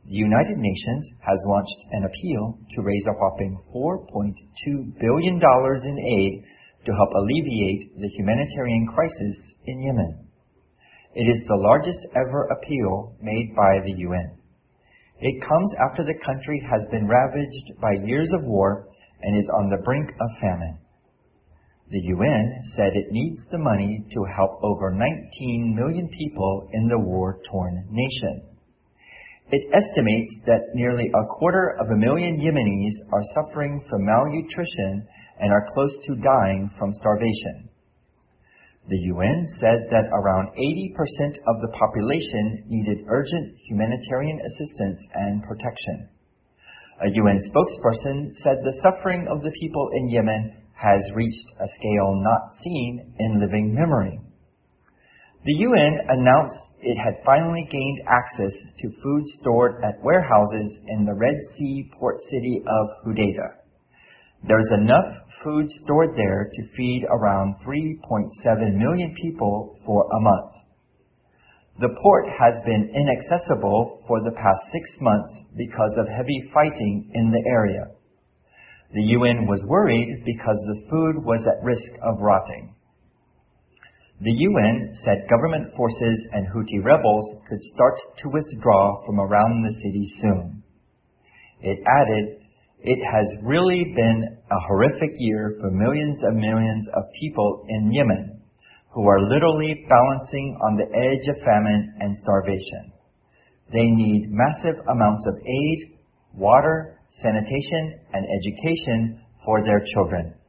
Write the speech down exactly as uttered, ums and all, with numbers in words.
The United Nations has launched an appeal to raise a whopping four point two billion dollars in aid to help alleviate the humanitarian crisis in Yemen. It is the largest ever appeal made by the U N. It comes after the country has been ravaged by years of war and is on the brink of famine. The U N said it needs the money to help over nineteen million people in the war-torn nation. It estimates that nearly a quarter of a million Yemenis are suffering from malnutrition and are close to dying from starvation. The U N said that around eighty percent of the population needed urgent humanitarian assistance and protection. A U N spokesperson said the suffering of the people in Yemen has reached a scale not seen in living memory. The U N announced it had finally gained access to food stored at warehouses in the Red Sea port city of Hodeidah. There's enough food stored there to feed around three point seven million people for a month. The port has been inaccessible for the past six months because of heavy fighting in the area. The U N was worried because the food was at risk of rotting. The U N said government forces and Houthi rebels could start to withdraw from around the city soon. It added, "It has really been a horrific year for millions and millions of people in Yemen who are literally balancing on the edge of famine and starvation. They need massive amounts of aid, water, sanitation, and education for their children."